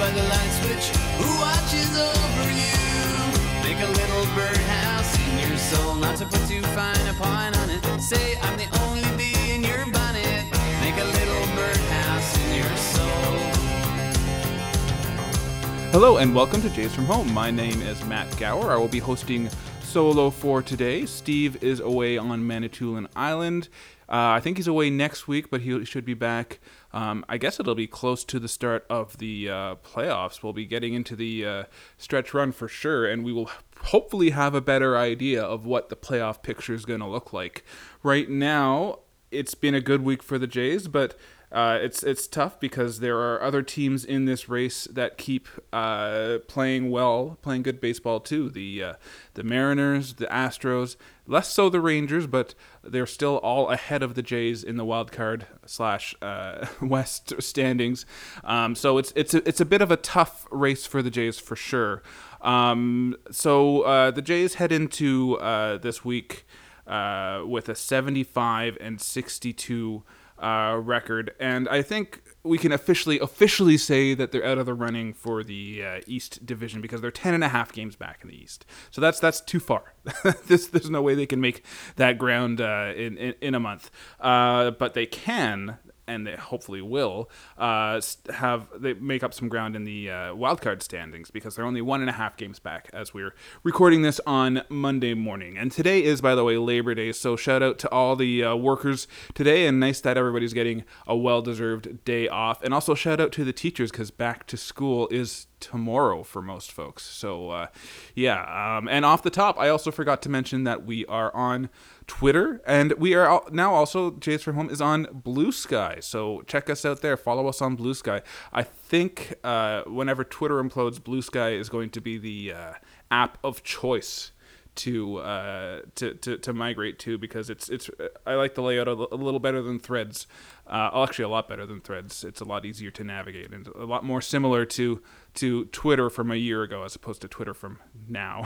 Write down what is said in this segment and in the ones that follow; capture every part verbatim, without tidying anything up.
by the light switch who watches over you. Make a little birdhouse in your soul, not to put too fine a point on it. Say I'm the only bee in your bonnet. Make a little birdhouse in your soul. Hello and welcome to Jays from Home. My name is Matt Gower. I will be hosting solo for today. Steve is away on Manitoulin Island. Uh, I think he's away next week, but he should be back. Um, I guess it'll be close to the start of the uh, playoffs. We'll be getting into the uh, stretch run for sure, and we will hopefully have a better idea of what the playoff picture is going to look like. Right now, it's been a good week for the Jays, but Uh, it's it's tough because there are other teams in this race that keep uh, playing well, playing good baseball too. The uh, the Mariners, the Astros, less so the Rangers, but they're still all ahead of the Jays in the wild card slash uh, West standings. Um, so it's it's a, it's a bit of a tough race for the Jays for sure. Um, so uh, the Jays head into uh, this week uh, with a seventy-five and sixty-two. Uh, record, and I think we can officially officially say that they're out of the running for the uh, East Division because they're ten and a half games back in the East. So that's that's too far. this, there's no way they can make that ground uh, in, in in a month, uh, but they can. And they hopefully will uh, have they make up some ground in the uh, wildcard standings because they're only one and a half games back as we're recording this on Monday morning. And today is, by the way, Labor Day, so shout out to all the uh, workers today, and nice that everybody's getting a well-deserved day off. And also shout out to the teachers because back to school is tomorrow for most folks. So uh, yeah, um, and off the top, I also forgot to mention that we are on Twitter, and we are now also, Jays from Home is on Blue Sky, so check us out there. Follow us on Blue Sky. I think uh, whenever Twitter implodes, Blue Sky is going to be the uh, app of choice to uh to, to to migrate to because it's it's I like the layout a, l- a little better than Threads, uh actually a lot better than Threads. It's a lot easier to navigate and a lot more similar to to Twitter from a year ago as opposed to Twitter from now.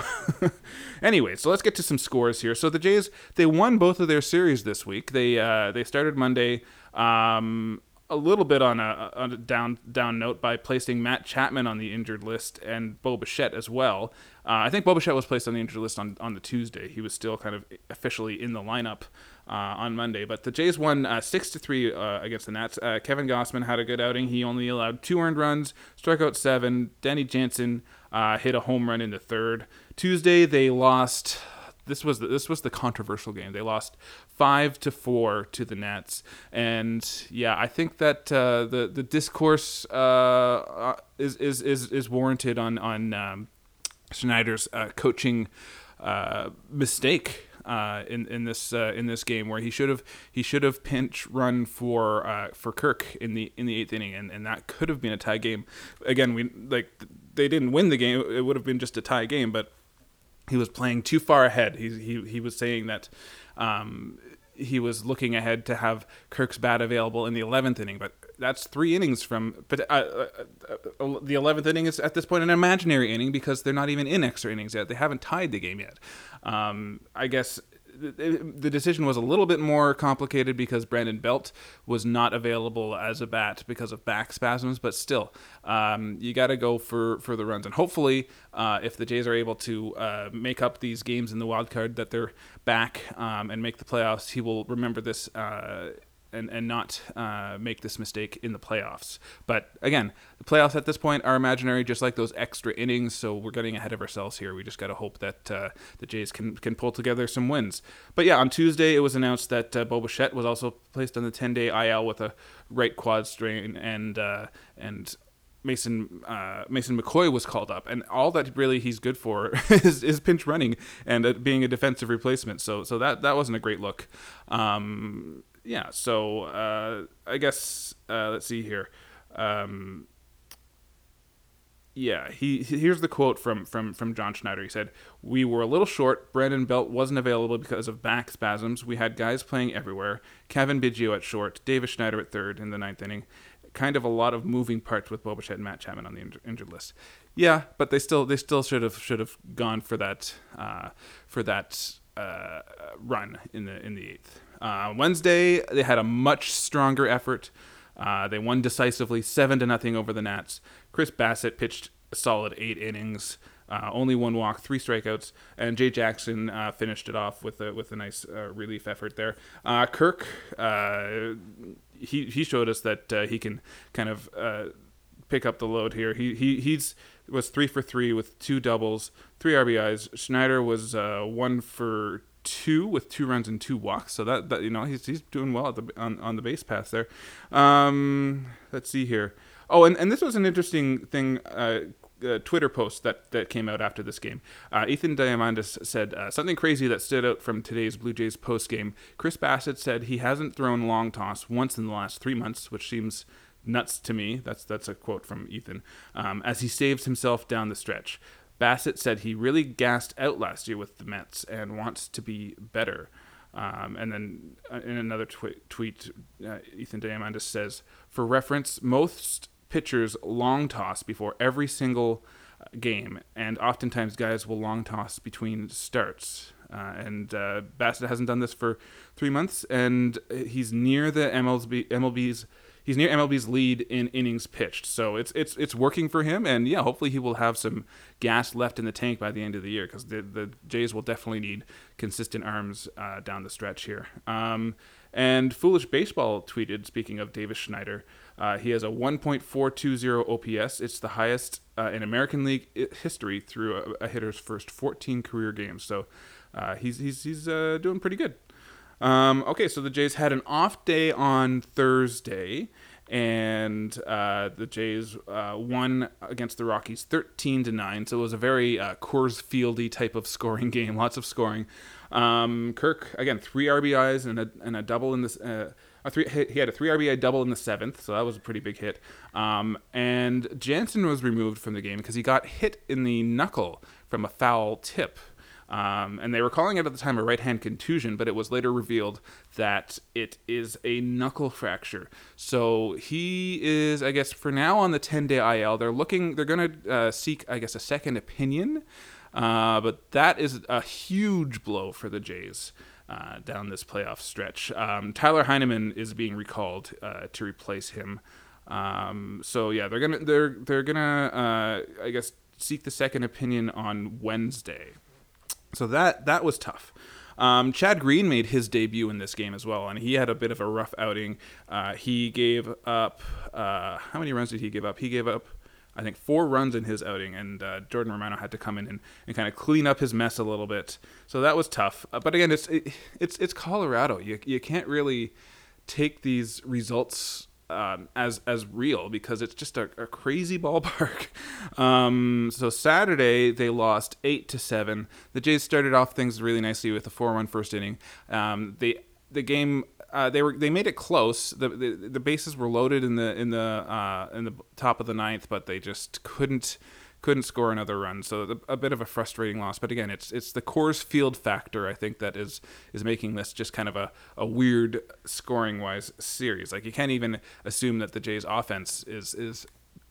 Anyway, so let's get to some scores here. So the Jays, they won both of their series this week. They uh they started Monday um a little bit on a, on a down down note by placing Matt Chapman on the injured list and Bo Bichette as well. Uh, I think Bo Bichette was placed on the injured list on, on the Tuesday. He was still kind of officially in the lineup uh, on Monday. But the Jays won uh, six to three uh, against the Nats. Uh, Kevin Gausman had a good outing. He only allowed two earned runs, struck out seven. Danny Jansen uh, hit a home run in the third. Tuesday they lost. This was the, this was the controversial game. They lost five to four to the Nats, and yeah, I think that uh, the the discourse uh, is is is is warranted on on um, Schneider's uh, coaching uh, mistake uh, in in this uh, in this game where he should have he should have pinch run for uh, for Kirk in the in the eighth inning, and, and that could have been a tie game. Again, we like they didn't win the game; it would have been just a tie game, but he was playing too far ahead. He he he was saying that um, he was looking ahead to have Kirk's bat available in the eleventh inning, but that's three innings from. But uh, uh, uh, the eleventh inning is at this point an imaginary inning because they're not even in extra innings yet. They haven't tied the game yet. Um, I guess the decision was a little bit more complicated because Brandon Belt was not available as a bat because of back spasms, but still, um, you got to go for, for the runs. And hopefully, uh, if the Jays are able to uh, make up these games in the wild card, that they're back um, and make the playoffs, he will remember this uh, and, and not uh, make this mistake in the playoffs. But again, the playoffs at this point are imaginary, just like those extra innings, so we're getting ahead of ourselves here. We just got to hope that uh, the Jays can can pull together some wins. But yeah, on Tuesday, it was announced that uh, Bo Bichette was also placed on the ten-day I L with a right quad strain, and uh, and Mason uh, Mason McCoy was called up, and all that really he's good for is, is pinch running and uh, being a defensive replacement. So so that, that wasn't a great look. Um, yeah, so uh, I guess uh, let's see here. Um, yeah, he here's the quote from, from, from John Schneider. He said, "We were a little short. Brandon Belt wasn't available because of back spasms. We had guys playing everywhere. Kevin Biggio at short, Davis Schneider at third in the ninth inning. Kind of a lot of moving parts with Bo Bichette and Matt Chapman on the inj- injured list." Yeah, but they still they still should have should have gone for that uh, for that uh, run in the in the eighth. Uh, Wednesday they had a much stronger effort. Uh, they won decisively, seven to nothing over the Nats. Chris Bassitt pitched a solid eight innings. Uh, only one walk, three strikeouts, and Jay Jackson uh, finished it off with a with a nice uh, relief effort there. Uh, Kirk, uh, he he showed us that uh, he can kind of uh, pick up the load here. He he he's was three for three with two doubles, three R B Is. Schneider was uh, one for two with two runs and two walks. So that, that you know he's he's doing well at the on, on the base paths there. Um, let's see here. Oh, and, and this was an interesting thing. Uh, Uh, Twitter post that, that came out after this game. Uh, Ethan Diamandis said uh, something crazy that stood out from today's Blue Jays post game. Chris Bassitt said he hasn't thrown long toss once in the last three months, which seems nuts to me. That's that's a quote from Ethan. Um, as he saves himself down the stretch. Bassitt said he really gassed out last year with the Mets and wants to be better. Um, and then uh, in another tw- tweet, uh, Ethan Diamandis says, for reference, most pitchers long toss before every single game, and oftentimes guys will long toss between starts. Uh, and uh, Bassitt hasn't done this for three months, and he's near the M L B M L B's he's near M L B's lead in innings pitched. So it's it's it's working for him, and yeah, hopefully he will have some gas left in the tank by the end of the year, because the the Jays will definitely need consistent arms uh, down the stretch here. Um, and Foolish Baseball tweeted, speaking of Davis Schneider, uh, he has a one point four two oh O P S. It's the highest uh, in American League history through a, a hitter's first fourteen career games. So uh, he's he's he's uh, doing pretty good. Um, okay, so the Jays had an off day on Thursday, and uh, the Jays uh, won against the Rockies thirteen to nine. So it was a very uh, Coors Fieldy type of scoring game, lots of scoring. Um, Kirk, again, three R B Is and a and a double in this. Uh, a three, he had a three R B I double in the seventh, so that was a pretty big hit. Um, and Jansen was removed from the game because he got hit in the knuckle from a foul tip. Um, and they were calling it at the time a right-hand contusion, but it was later revealed that it is a knuckle fracture. So he is, I guess, for now on the ten-day I L. They're looking, they're going to uh, seek, I guess, a second opinion. Uh, but that is a huge blow for the Jays uh, down this playoff stretch. Um, Tyler Heineman is being recalled uh, to replace him. Um, so yeah, they're gonna they're they're gonna uh, I guess seek the second opinion on Wednesday. So that that was tough. Um, Chad Green made his debut in this game as well, and he had a bit of a rough outing. Uh, he gave up uh, how many runs did he give up? He gave up, I think, four runs in his outing, and uh, Jordan Romano had to come in and, and kind of clean up his mess a little bit. So that was tough. Uh, but again, it's it, it's it's Colorado. You you can't really take these results um, as as real, because it's just a, a crazy ballpark. Um, so Saturday they lost eight to seven. The Jays started off things really nicely with a four-run first inning. Um, they the game. Uh, they were they made it close. The, the the bases were loaded in the in the uh, in the top of the ninth, but they just couldn't couldn't score another run. So the, a bit of a frustrating loss. But again, it's it's the Coors Field factor, I think, that is is making this just kind of a, a weird scoring wise series. Like, you can't even assume that the Jays offense is is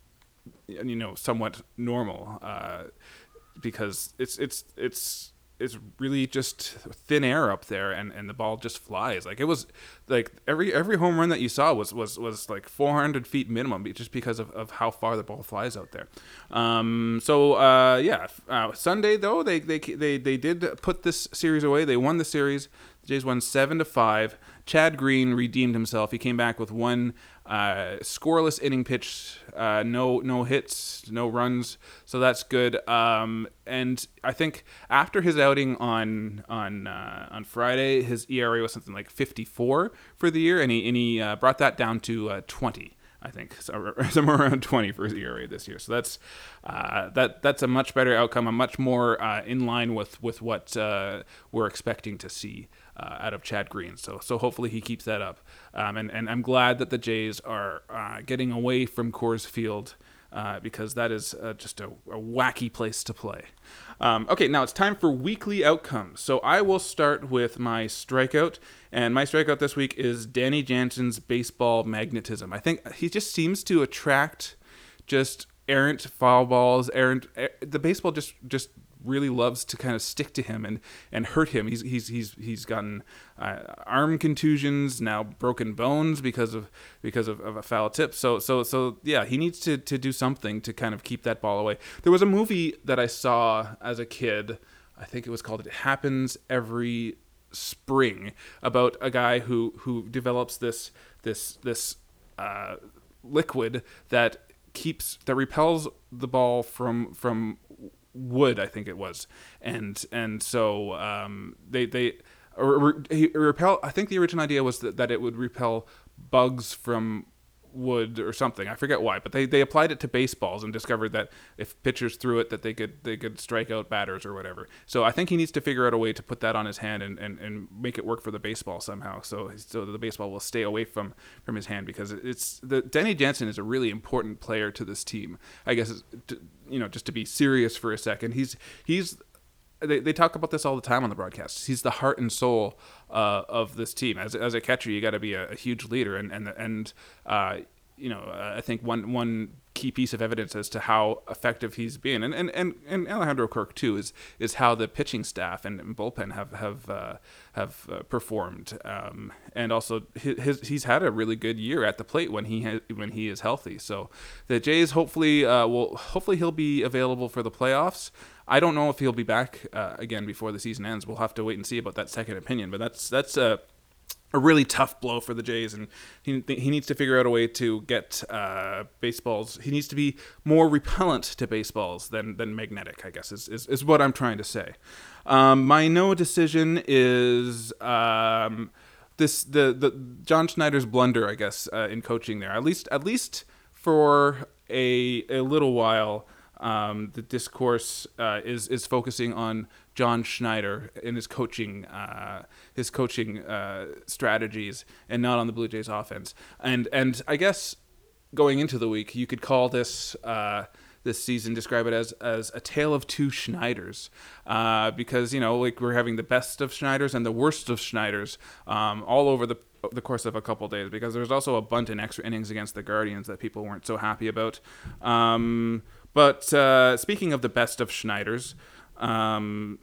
you know somewhat normal, uh, because it's it's it's. It's really just thin air up there, and, and the ball just flies. Like, it was like every every home run that you saw was was, was like four hundred feet minimum, just because of, of how far the ball flies out there. Um, so uh, yeah, uh, Sunday though they, they they they did put this series away. They won the series. The Jays won seven to five. Chad Green redeemed himself. He came back with one uh, scoreless inning pitch, uh, no no hits, no runs. So that's good. Um, and I think after his outing on on uh, on Friday, his E R A was something like fifty-four for the year, and he and he uh, brought that down to uh, twenty. I think so, somewhere around twenty for his E R A this year. So that's uh, that that's a much better outcome, a much more uh, in line with with what uh, we're expecting to see uh, out of Chad Green. So so hopefully he keeps that up. Um, and and I'm glad that the Jays are uh, getting away from Coors Field, uh, because that is uh, just a, a wacky place to play. Um, okay, now it's time for weekly outcomes. So I will start with my strikeout, and my strikeout this week is Danny Jansen's baseball magnetism. I think he just seems to attract just errant foul balls, errant. Er, the baseball just just really loves to kind of stick to him and, and hurt him. He's he's he's he's gotten uh, arm contusions, now broken bones because of because of, of a foul tip. So so so yeah, he needs to to do something to kind of keep that ball away. There was a movie that I saw as a kid. I think it was called It Happens Every Spring, about a guy who who develops this this this uh, liquid that keeps that repels the ball from from wood, I think it was, and and so um, they they or, he repel. I think the original idea was that, that it would repel bugs from wood or something. I forget why, but they, they applied it to baseballs and discovered that if pitchers threw it, that they could they could strike out batters or whatever. So I think he needs to figure out a way to put that on his hand and, and, and make it work for the baseball somehow. So so the baseball will stay away from, from his hand, because it's the Danny Jansen is a really important player to this team. I guess you know just to be serious for a second, he's he's. They, they talk about this all the time on the broadcasts. He's the heart and soul uh, of this team. As as a catcher, you got to be a, a huge leader, and and and uh, you know uh, I think one one key piece of evidence as to how effective he's been, and and, and, and Alejandro Kirk too, is is how the pitching staff and, and bullpen have have uh, have uh, performed, um, and also his, his he's had a really good year at the plate when he ha- when he is healthy. So the Jays hopefully uh, will hopefully he'll be available for the playoffs. I don't know if he'll be back uh, again before the season ends. We'll have to wait and see about that second opinion. But that's that's a, a really tough blow for the Jays, and he he needs to figure out a way to get uh, baseballs. He needs to be more repellent to baseballs than than magnetic, I guess, is is, is what I'm trying to say. Um, my no decision is um, this the the John Schneider's blunder, I guess, uh, in coaching there. At least at least for a a little while. Um, the discourse uh, is is focusing on John Schneider and his coaching uh, his coaching uh, strategies, and not on the Blue Jays offense. And and I guess going into the week, you could call this uh, this season, describe it as as a tale of two Schneiders, uh, because you know like we're having the best of Schneiders and the worst of Schneiders um, all over the the course of a couple of days, because there's also a bunt in extra innings against the Guardians that people weren't so happy about. Um, But uh, speaking of the best of Schneiders, um,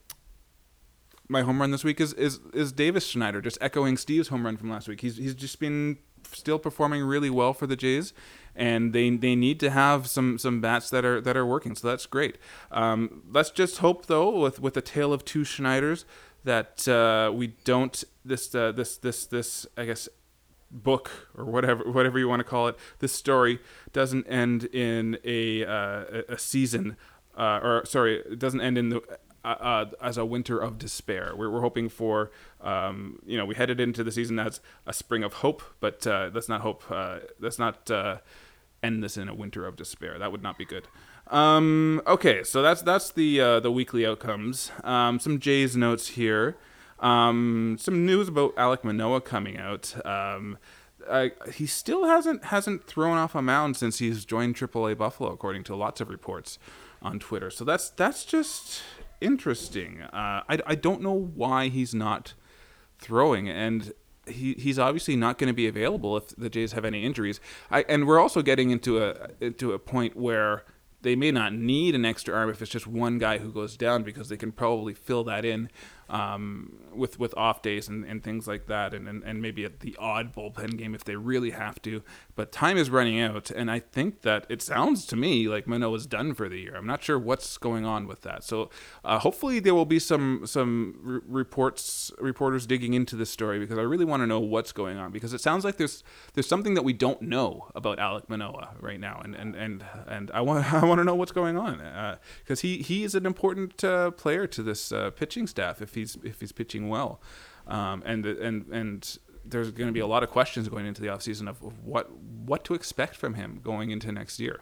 my home run this week is, is is Davis Schneider, just echoing Steve's home run from last week. He's he's just been still performing really well for the Jays, and they they need to have some, some bats that are that are working. So that's great. Um, let's just hope though, with with a tale of two Schneiders, that uh, we don't this uh, this this this I guess. book or whatever whatever you want to call it, this story doesn't end in a uh, a season uh, or sorry it doesn't end in the uh, uh, as a winter of despair. We're, we're hoping for um, you know we headed into the season as a spring of hope, but uh, let's not hope uh, let's not uh, end this in a winter of despair. That would not be good. Um, okay, so that's that's the uh, the weekly outcomes. Um, some Jays notes here. Um, some news about Alek Manoah coming out. Um, uh, he still hasn't hasn't thrown off a mound since he's joined triple A Buffalo, according to lots of reports on Twitter. So that's that's just interesting. Uh, I, I don't know why he's not throwing, and he he's obviously not going to be available if the Jays have any injuries. I and we're also getting into a into a point where they may not need an extra arm if it's just one guy who goes down, because they can probably fill that in um, with with off days and, and things like that, and, and, and maybe at the odd bullpen game if they really have to. But time is running out, and I think that it sounds to me like Manoah's done for the year. I'm not sure what's going on with that. So uh, hopefully there will be some some re- reports reporters digging into this story, because I really want to know what's going on, because it sounds like there's there's something that we don't know about Alek Manoah right now, and and and, and I want I want to know what's going on, because uh, he he is an important uh, player to this uh, pitching staff if he's if he's pitching well, um, and and and there's going to be a lot of questions going into the offseason of, of what what to expect from him going into next year.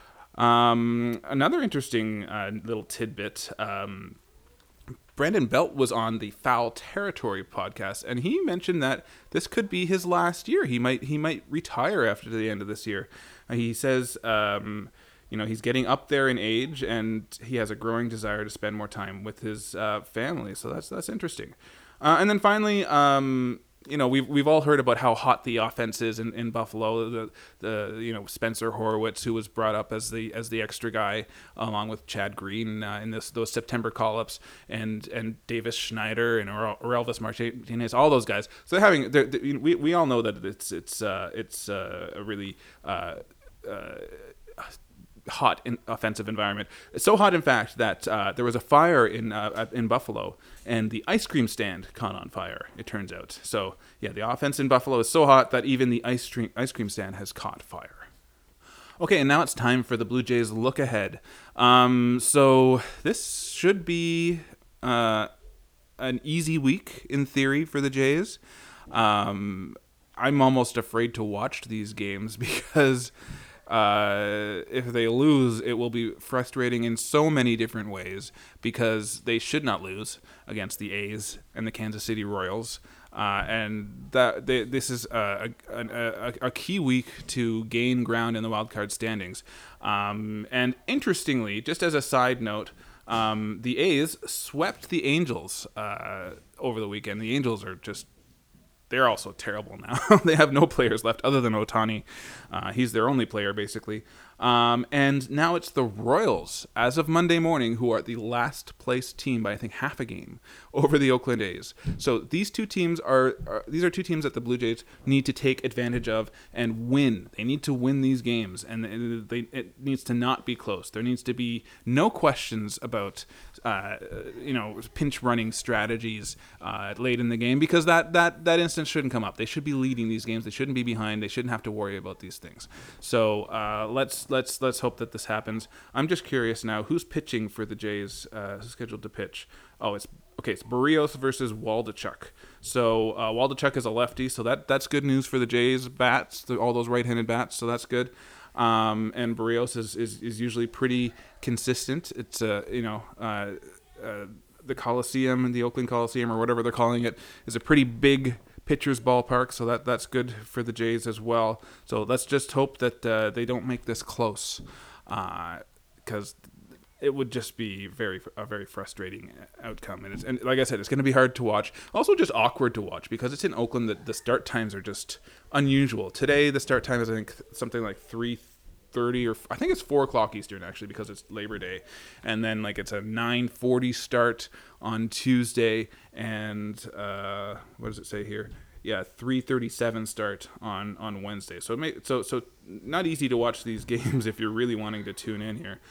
Um, another interesting uh, little tidbit. Um, Brandon Belt was on the Foul Territory podcast, and he mentioned that this could be his last year. He might he might retire after the end of this year. Uh, he says, um, you know, he's getting up there in age, and he has a growing desire to spend more time with his uh, family. So that's that's interesting. Uh, and then finally, um, you know, we've we've all heard about how hot the offense is in, in Buffalo. The the you know Spencer Horwitz, who was brought up as the as the extra guy along with Chad Green uh, in this those September call-ups, and and Davis Schneider and Orelvis Martinez, all those guys. So they're having they're, they, we we all know that it's it's uh, it's uh, a really uh, uh, hot in offensive environment. It's so hot, in fact, that uh, there was a fire in uh, in Buffalo, and the ice cream stand caught on fire, it turns out. So, yeah, the offense in Buffalo is so hot that even the ice cream, ice cream stand has caught fire. Okay, and now it's time for the Blue Jays look ahead. Um, so this should be uh, an easy week, in theory, for the Jays. Um, I'm almost afraid to watch these games because... Uh, if they lose, it will be frustrating in so many different ways because they should not lose against the A's and the Kansas City Royals. Uh, and that they, this is a, a, a, a key week to gain ground in the wild card standings. Um, and interestingly, just as a side note, um, the A's swept the Angels uh, over the weekend. The Angels are just They're also terrible now. They have no players left other than Ohtani. Uh, he's their only player, basically. Um, and now it's the Royals, as of Monday morning, who are the last place team by, I think, half a game over the Oakland A's. So these two teams are, are these are two teams that the Blue Jays need to take advantage of and win. They need to win these games, and they, it needs to not be close. There needs to be no questions about, uh, you know, pinch running strategies uh, late in the game, because that that that instance shouldn't come up. They should be leading these games. They shouldn't be behind. They shouldn't have to worry about these things. So uh, let's let's let's hope that this happens. I'm just curious now, who's pitching for the Jays? Uh, scheduled to pitch. Oh, it's okay. It's Barrios versus Waldichuk. So uh, Waldichuk is a lefty, so that that's good news for the Jays bats, the, all those right-handed bats. So that's good. Um, and Barrios is, is is usually pretty consistent. It's uh, you know. Uh, uh, the Coliseum, the Oakland Coliseum, or whatever they're calling it, is a pretty big pitcher's ballpark, so that that's good for the Jays as well. So let's just hope that uh, they don't make this close, because uh, it would just be very a very frustrating outcome. And, it's, and like I said, it's going to be hard to watch. Also just awkward to watch, because it's in Oakland that the start times are just unusual. Today, the start time is, I think, something like three thirty, or I think it's four o'clock Eastern, actually, because it's Labor Day. And then like it's a nine forty start on Tuesday, and uh, what does it say here? Yeah, three thirty-seven start on, on Wednesday. So it may, so so not easy to watch these games if you're really wanting to tune in here.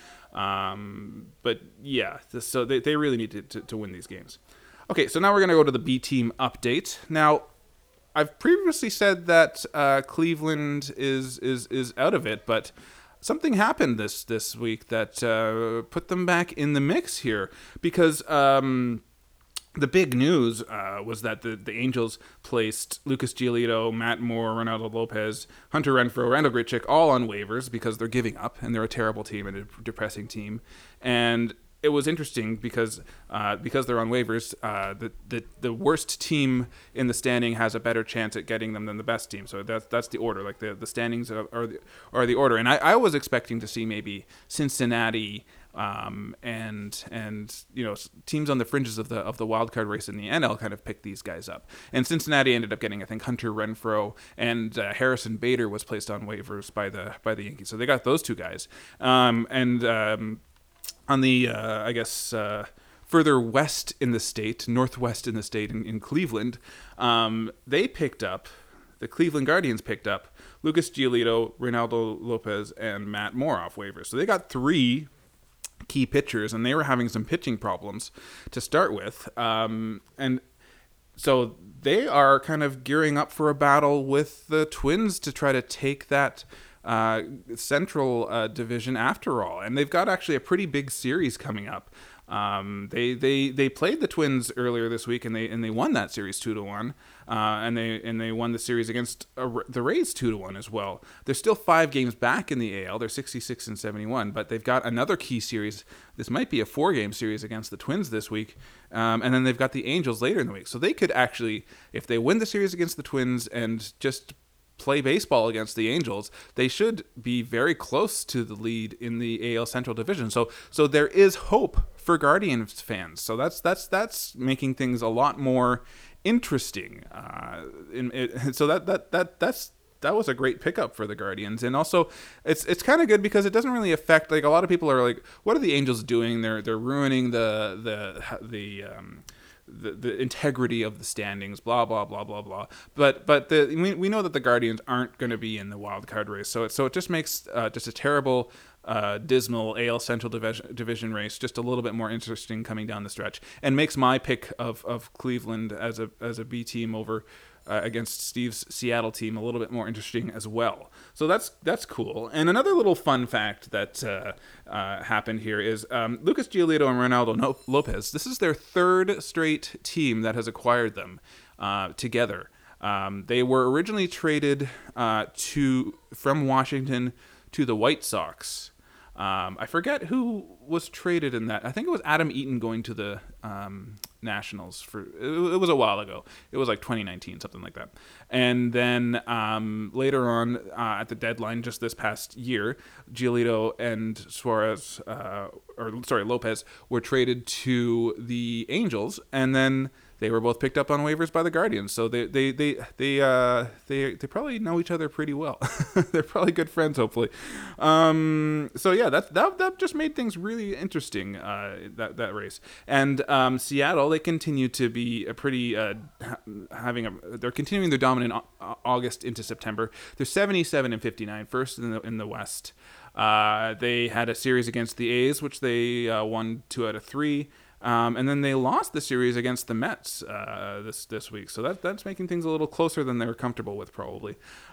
Um, but yeah, this, so they, they really need to, to, to win these games. Okay, so now we're going to go to the B team update. Now, I've previously said that uh, Cleveland is, is is out of it, but something happened this this week that uh, put them back in the mix here, because um, the big news uh, was that the, the Angels placed Lucas Giolito, Matt Moore, Ronaldo Lopez, Hunter Renfroe, Randall Grichuk all on waivers because they're giving up and they're a terrible team and a depressing team. And it was interesting because uh, because they're on waivers, uh, the, the the worst team in the standing has a better chance at getting them than the best team. So that's that's the order. Like the, the standings are, are the are the order. And I, I was expecting to see maybe Cincinnati um, and and you know teams on the fringes of the of the wild card race in the N L kind of pick these guys up. And Cincinnati ended up getting, I think, Hunter Renfroe, and uh, Harrison Bader was placed on waivers by the by the Yankees. So they got those two guys. Um, and um, On the, uh, I guess, uh, further west in the state, northwest in the state, in, in Cleveland, um, they picked up, the Cleveland Guardians picked up Lucas Giolito, Ronaldo Lopez, and Matt Moore off waivers. So they got three key pitchers, and they were having some pitching problems to start with. Um, and so they are kind of gearing up for a battle with the Twins to try to take that Uh, Central uh, Division after all, and they've got actually a pretty big series coming up. Um, they they they played the Twins earlier this week, and they and they won that series two to one, uh, and they and they won the series against uh, the Rays two to one as well. They're still five games back in the A L. They're sixty-six and seventy-one, but they've got another key series. This might be a four game series against the Twins this week, um, and then they've got the Angels later in the week. So they could actually, if they win the series against the Twins and just play baseball against the Angels, they should be very close to the lead in the A L Central Division. So so there is hope for Guardians fans. So that's that's that's making things a lot more interesting. Uh, in, it, so that that that that's. That was a great pickup for the Guardians, and also it's it's kind of good because it doesn't really affect, like, a lot of people are like, what are the Angels doing? They're they're ruining the the the um, the, the integrity of the standings, blah blah blah blah blah. But but the we, we know that the Guardians aren't going to be in the wild card race, so it so it just makes uh, just a terrible, uh, dismal A L Central division division race just a little bit more interesting coming down the stretch, and makes my pick of of Cleveland as a as a B team over. Uh, against Steve's Seattle team a little bit more interesting as well. So that's that's cool. And another little fun fact that uh, uh, happened here is um, Lucas Giolito and Ronaldo no- Lopez, this is their third straight team that has acquired them uh, together. Um, they were originally traded uh, to from Washington to the White Sox. Um, I forget who was traded in that. I think it was Adam Eaton going to the um, Nationals for. It, it was a while ago. It was like twenty nineteen, something like that. And then um, later on, uh, at the deadline, just this past year, Giolito and Suarez, uh, or sorry, Lopez, were traded to the Angels, and then they were both picked up on waivers by the Guardians. So they they they they uh, they they probably know each other pretty well. They're probably good friends, hopefully. Um, so yeah, that that that just made things really interesting. Uh, that that race, and um, Seattle, they continue to be a pretty uh, having a they're continuing their dominant August into September. They're seventy-seven and fifty-nine, first in the in the West. Uh, they had a series against the A's, which they uh, won two out of three. Um, and then they lost the series against the Mets uh, this this week, so that that's making things a little closer than they were comfortable with, probably.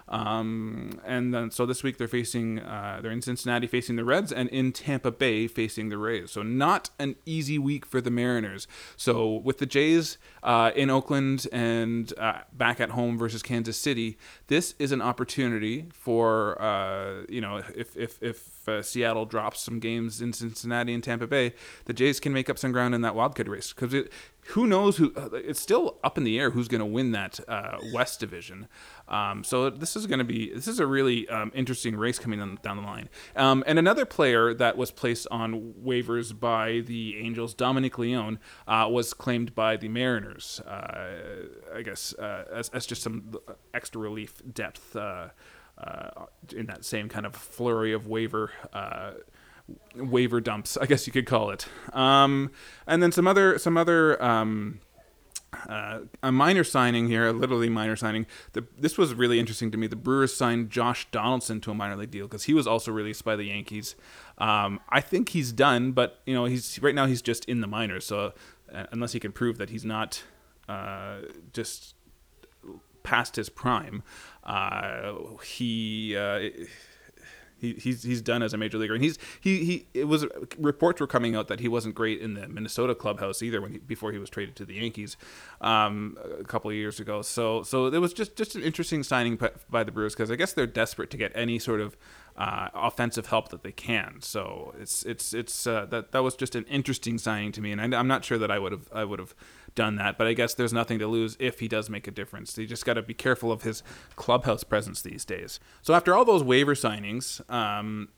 Um, and then so this week they're facing uh, they're in Cincinnati facing the Reds, and in Tampa Bay facing the Rays. So not an easy week for the Mariners. So with the Jays uh, in Oakland and uh, back at home versus Kansas City, this is an opportunity for uh, you know if if if uh, Seattle drops some games in Cincinnati and Tampa Bay, the Jays can make up some ground in that wildcard race, because it who knows who it's still up in the air who's going to win that uh, West division. Um, so this is going to be this is a really um, interesting race coming on, down the line. Um, and another player that was placed on waivers by the Angels, Dominic Leone, uh, was claimed by the Mariners. Uh, I guess uh, as, as just some extra relief depth uh, uh, in that same kind of flurry of waiver. Uh, waiver dumps, I guess you could call it. Um, and then some other, some other, um, uh, a minor signing here, a literally minor signing. The, this was really interesting to me. The Brewers signed Josh Donaldson to a minor league deal because he was also released by the Yankees. Um, I think he's done, but you know, he's right now he's just in the minors. So uh, unless he can prove that he's not uh, just past his prime, uh, he. Uh, He, he's he's done as a major leaguer, and he's he he. It was reports were coming out that he wasn't great in the Minnesota clubhouse either when he, before he was traded to the Yankees um, a couple of years ago. So so it was just, just an interesting signing by the Brewers, because I guess they're desperate to get any sort of uh, offensive help that they can. So it's it's it's uh, that that was just an interesting signing to me, and I, I'm not sure that I would have I would have done that, but I guess there's nothing to lose if he does make a difference. You just got to be careful of his clubhouse presence these days. So after all those waiver signings, um,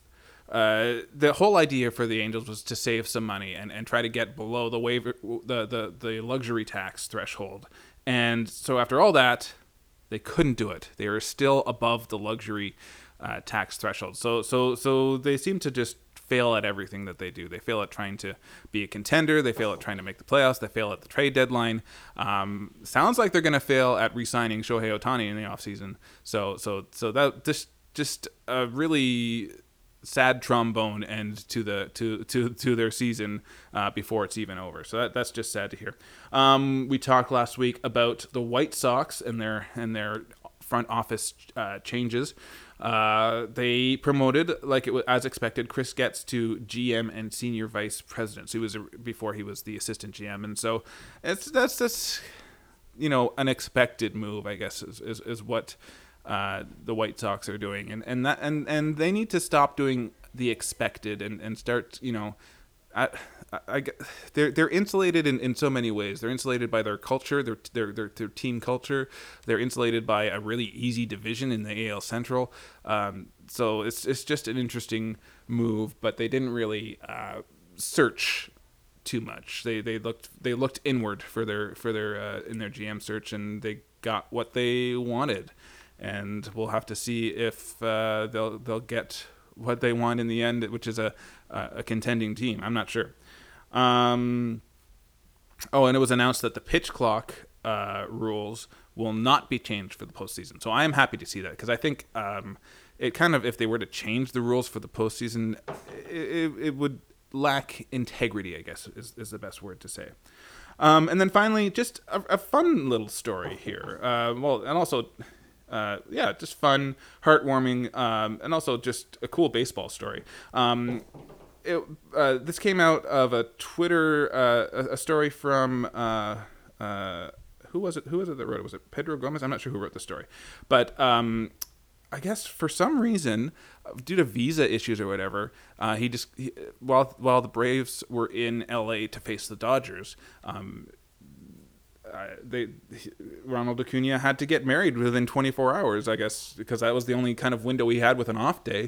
uh, the whole idea for the Angels was to save some money and, and try to get below the waiver the, the the luxury tax threshold. And so after all that, they couldn't do it. They were still above the luxury uh, tax threshold. So so so they seem to just fail at everything that they do. They fail at trying to be a contender. They fail at trying to make the playoffs. They fail at the trade deadline. Um, sounds like they're going to fail at re-signing Shohei Ohtani in the offseason. So, so, so that just, just a really sad trombone end to the to to to their season uh, before it's even over. So that that's just sad to hear. Um, we talked last week about the White Sox and their and their front office uh, changes. Uh, they promoted, like it was as expected, Chris Getz to G M and senior vice president. So he was a, before he was the assistant G M, and so it's that's that's you know an expected move, I guess, is is, is what uh, the White Sox are doing, and and that and, and they need to stop doing the expected and, and start you know. I, I, I, they're they're insulated in, in so many ways. They're insulated by their culture, their, their their their team culture. They're insulated by a really easy division in the A L Central. Um, so it's it's just an interesting move, but they didn't really uh, search too much. They they looked they looked inward for their for their uh, in their G M search, and they got what they wanted. And we'll have to see if uh, they'll they'll get what they want in the end, which is a a contending team. I'm not sure. Um, oh, and it was announced that the pitch clock uh, rules will not be changed for the postseason. So I am happy to see that, because I think um, it kind of, if they were to change the rules for the postseason, it, it would lack integrity, I guess is, is the best word to say. Um, and then finally, just a, a fun little story here. Uh, well, and also, uh, yeah, just fun, heartwarming, um, and also just a cool baseball story. Um, it, uh, this came out of a Twitter, uh, a, a story from, uh, uh, who was it? Who was it that wrote it? Was it Pedro Gomez? I'm not sure who wrote the story, but um, I guess for some reason, due to visa issues or whatever, uh, he just he, while while the Braves were in L A to face the Dodgers, um, uh, they he, Ronald Acuna had to get married within twenty-four hours, I guess, because that was the only kind of window he had with an off day,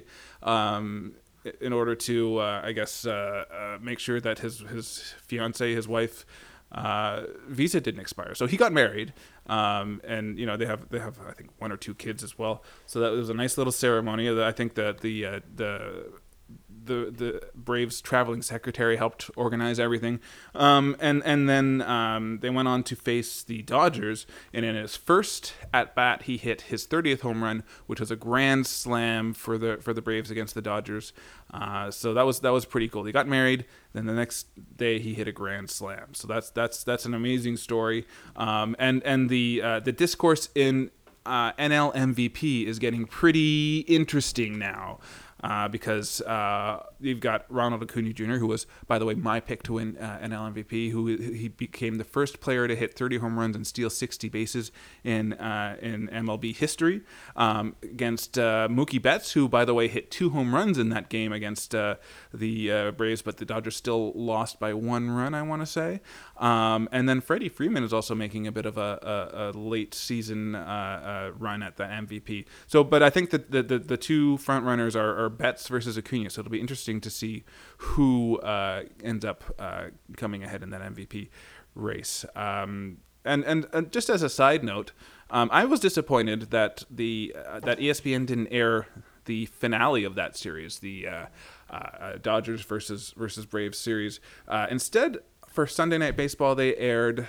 um, in order to, uh, I guess, uh, uh, make sure that his his fiancée, his wife, uh, visa didn't expire. So he got married, um, and you know they have they have I think one or two kids as well. So that was a nice little ceremony. I think that the uh, the the the Braves traveling secretary helped organize everything, um, and and then um, they went on to face the Dodgers. And in his first at bat, he hit his thirtieth home run, which was a grand slam for the for the Braves against the Dodgers. Uh, so that was that was pretty cool. He got married. Then the next day he hit a grand slam. So that's that's that's an amazing story. Um, and and the uh, the discourse in uh, N L M V P is getting pretty interesting now. Uh, because uh, you've got Ronald Acuna Junior, who was, by the way, my pick to win uh, N L M V P, who he became the first player to hit thirty home runs and steal sixty bases in uh, in M L B history, um, against uh, Mookie Betts, who, by the way, hit two home runs in that game against uh, the uh, Braves, but the Dodgers still lost by one run, I want to say. Um, and then Freddie Freeman is also making a bit of a, a, a late season uh, uh, run at the M V P. So, but I think that the, the, the two front runners are, are Betts versus Acuna, so it'll be interesting to see who uh, ends up uh, coming ahead in that M V P race. Um, and, and and just as a side note, um, I was disappointed that the uh, that E S P N didn't air the finale of that series, the uh, uh, Dodgers versus versus Braves series. Uh, instead, for Sunday Night Baseball, they aired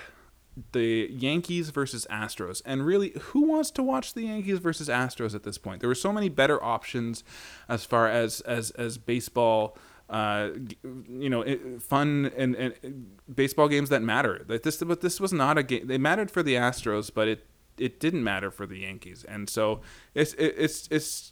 the Yankees versus Astros. And really, who wants to watch the Yankees versus Astros at this point? There were so many better options as far as as as baseball, uh, you know, fun and, and baseball games that matter. That this, but this was not a game. They mattered for the Astros, but it it didn't matter for the Yankees. And so it's it's it's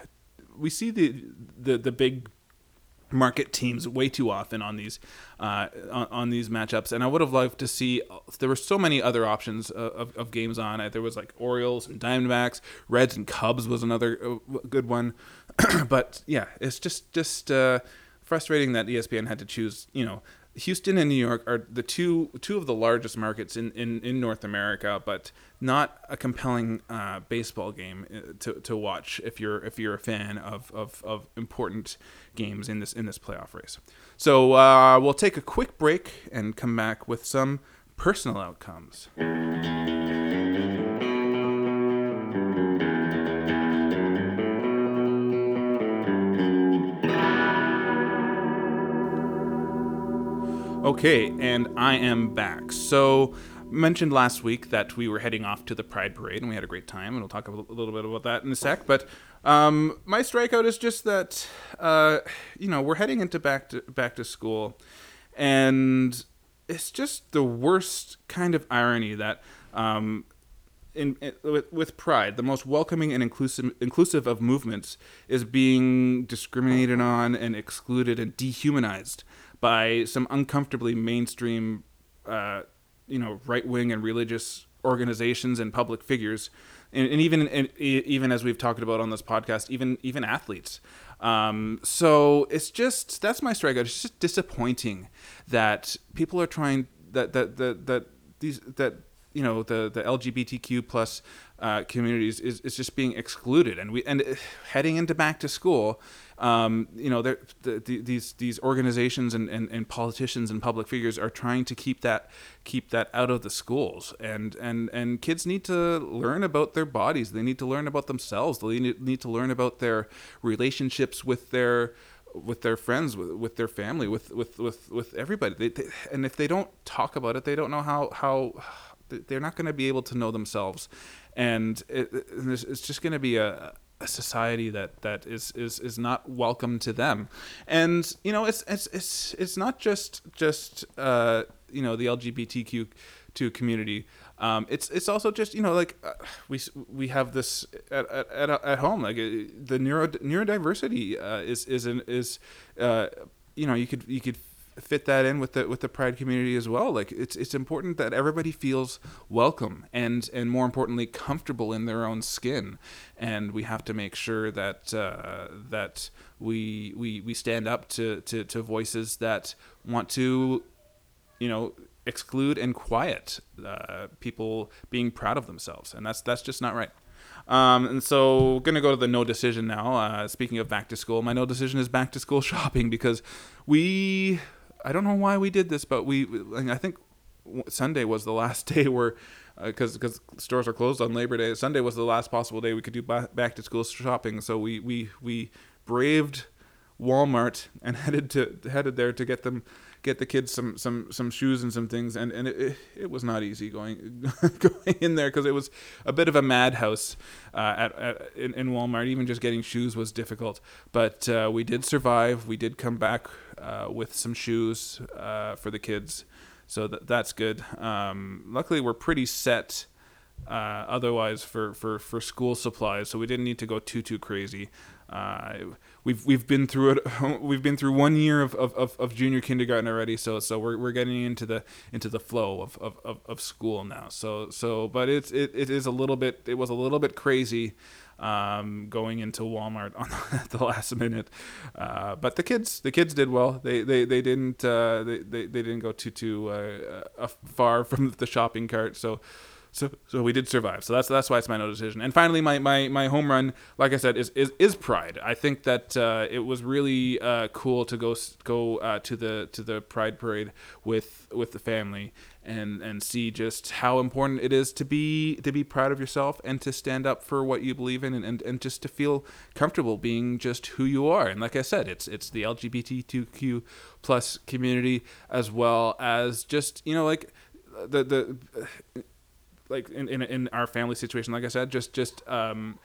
we see the the the big market teams way too often on these uh, on, on these matchups, and I would have loved to see. There were so many other options of, of, of games on it. There was like Orioles and Diamondbacks, Reds and Cubs was another uh, good one. But yeah, it's just just uh, frustrating that E S P N had to choose. You know, Houston and New York are the two two of the largest markets in, in, in North America, but not a compelling uh, baseball game to, to watch if you're if you're a fan of, of, of important games in this in this playoff race. So uh, we'll take a quick break and come back with some personal outcomes. Okay, and I am back. So, mentioned last week that we were heading off to the Pride Parade, and we had a great time, and we'll talk a little bit about that in a sec. But um, my strikeout is just that, uh, you know, we're heading into back to back to school, and it's just the worst kind of irony that um, in, in with, with Pride, the most welcoming and inclusive inclusive of movements, is being discriminated on and excluded and dehumanized by some uncomfortably mainstream, uh, you know, right-wing and religious organizations and public figures, and, and even and even as we've talked about on this podcast, even even athletes. Um, so it's just that's my strikeout. It's just disappointing that people are trying that that that, that these that you know, the, the L G B T Q plus uh, communities is, is just being excluded. And we and heading into back to school, um, you know, the, the, these these organizations and, and, and politicians and public figures are trying to keep that keep that out of the schools. And, and, and kids need to learn about their bodies. They need to learn about themselves. They need, need to learn about their relationships with their with their friends, with, with their family, with with with, with everybody. They, they, and if they don't talk about it, they don't know how how they're not going to be able to know themselves. And it, it's just going to be a, a society that that is, is is not welcome to them. And you know, it's it's it's it's not just just uh, you know, the L G B T Q two community. Um, it's it's also just, you know, like uh, we we have this at at, at home, like uh, the neuro neurodiversity uh, is is an, is uh, you know, you could you could fit that in with the with the Pride community as well. Like it's it's important that everybody feels welcome and and more importantly comfortable in their own skin, and we have to make sure that uh, that we we we stand up to, to to voices that want to, you know, exclude and quiet uh, people being proud of themselves, and that's that's just not right. Um, and so, gonna go to the no decision now. Uh, speaking of back to school, my no decision is back to school shopping, because we, I don't know why we did this, but we, I think Sunday was the last day where, because uh, because stores are closed on Labor Day. Sunday was the last possible day we could do ba- back to school shopping. So we we we braved Walmart and headed to headed there to get them get the kids some some some shoes and some things, and and it, it was not easy going going in there, because it was a bit of a madhouse uh, at, at in, in Walmart. Even just getting shoes was difficult, but uh, we did survive. We did come back uh, with some shoes uh, for the kids, so that that's good. Um, luckily, we're pretty set uh, otherwise for, for, for school supplies, so we didn't need to go too too crazy. Uh, we've we've been through it. We've been through one year of, of, of junior kindergarten already, so so we're we're getting into the into the flow of, of, of, of school now. So so, but it's it, it is a little bit. It was a little bit crazy um, going into Walmart on at the last minute. Uh, but the kids the kids did well. They they they didn't uh, they, they they didn't go too too uh, uh, far from the shopping cart. So. So, so we did survive. So that's that's why it's my no decision. And finally, my, my, my home run, like I said, is is, is Pride. I think that uh, it was really uh, cool to go go uh, to the to the Pride parade with with the family and, and see just how important it is to be to be proud of yourself and to stand up for what you believe in, and, and, and just to feel comfortable being just who you are. And like I said, it's it's the L G B T Q plus community, as well as just, you know, like the the. Like in, in in our family situation, like I said, just just um,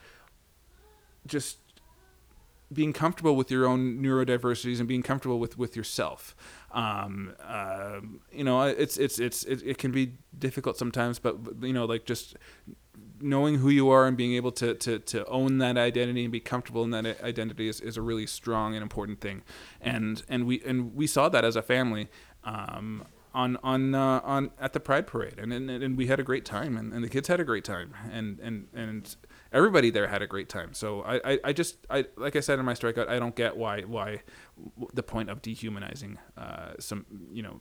just being comfortable with your own neurodiversities and being comfortable with, with yourself. Um, uh, you know, it's it's it's it, it can be difficult sometimes, but you know, like just knowing who you are and being able to to to own that identity and be comfortable in that identity is, is a really strong and important thing. And and we and we saw that as a family. Um, on on uh, on at the Pride parade, and and, and we had a great time, and, and the kids had a great time, and, and, and everybody there had a great time. So I, I, I just I like I said in my strikeout, I don't get why why the point of dehumanizing uh, some, you know,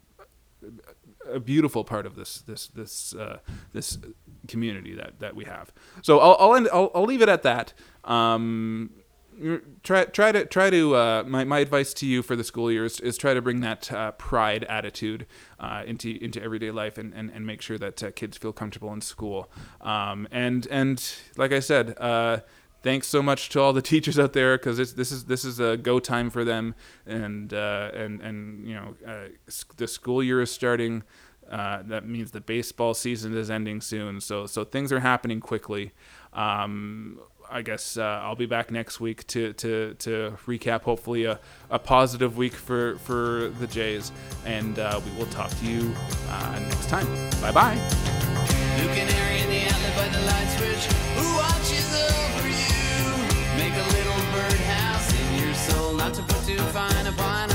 a beautiful part of this this this uh, this community that, that we have. So I'll I'll, end, I'll I'll leave it at that. Um, Try try to try to uh, my my advice to you for the school year is, is try to bring that uh, pride attitude uh, into into everyday life, and, and, and make sure that uh, kids feel comfortable in school. Um, and and like I said, uh, thanks so much to all the teachers out there, because this is this is a go time for them, and uh, and and you know uh, the school year is starting. Uh, that means the baseball season is ending soon, so so things are happening quickly. Um, I guess uh, I'll be back next week to to, to recap hopefully a, a positive week for, for the Jays, and uh, we will talk to you uh, next time. Bye bye. You canary in the alley by the light switch, who watches over you? Make a little birdhouse in your soul, not to put too fine a pine